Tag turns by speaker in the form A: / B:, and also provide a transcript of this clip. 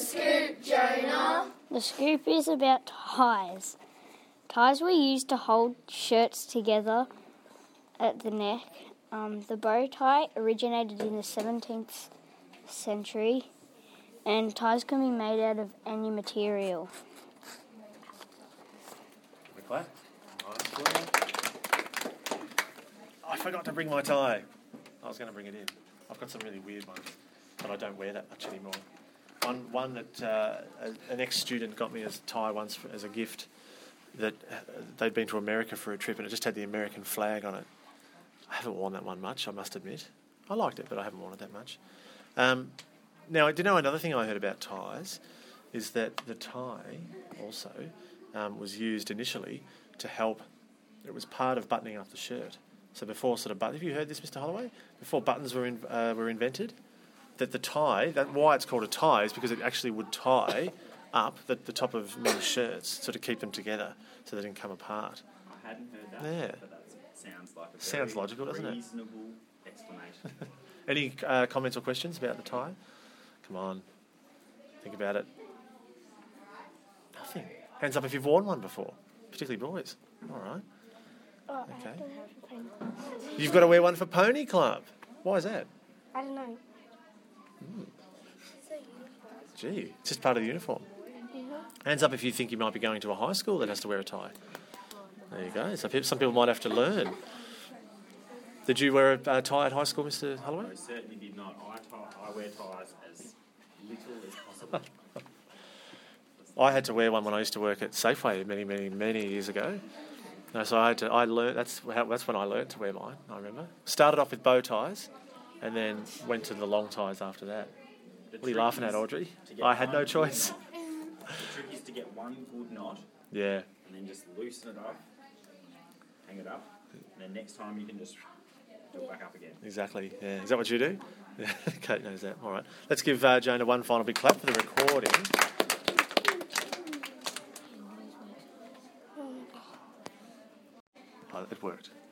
A: scoop, Jonah?
B: The scoop is about ties. Ties were used to hold shirts together at the neck. The bow tie originated in the 17th century, and ties can be made out of any material.
C: I forgot to bring my tie. I was going to bring it in. I've got some really weird ones, but I don't wear that much anymore. One that an ex-student got me as a tie once as a gift, that they'd been to America for a trip and it just had the American flag on it. I haven't worn that one much, I must admit. I liked it, but I haven't worn it that much. Now, do you know another thing I heard about ties is that the tie also was used initially to help. It was part of buttoning up the shirt. So before have you heard this, Mr. Holloway? Before buttons were invented, that the tie, why it's called a tie is because it actually would tie up the top of men's shirts, sort of keep them together so they didn't come apart.
D: I hadn't heard that,
C: Yeah.
D: but that sounds like a
C: Sounds
D: very
C: logical, doesn't it?
D: reasonable explanation.
C: Any comments or questions about the tie? Come on, think about it. Nothing. Hands up if you've worn one before, particularly boys. All right. Okay. You've got to wear one for Pony Club. Why is that?
B: I don't know.
C: Gee, it's just part of the uniform. Hands up if you think you might be going to a high school that has to wear a tie. There you go. Some people might have to learn. Did you wear a tie at high school, Mr. Holloway?
D: I certainly did not. I wear ties as little as possible.
C: I had to wear one when I used to work at Safeway many years ago. No, so I learned. That's when I learned to wear mine. I remember. Started off with bow ties, and then went to the long ties after that. What are you laughing at, Audrey? I had no choice.
D: The trick is to get one good knot.
C: Yeah.
D: And then just loosen it off, hang it up, and then next time you can just do it back up again.
C: Exactly. Yeah. Is that what you do? Yeah. Kate knows that. All right. Let's give Jonah one final big clap for the recording. Oh, it worked.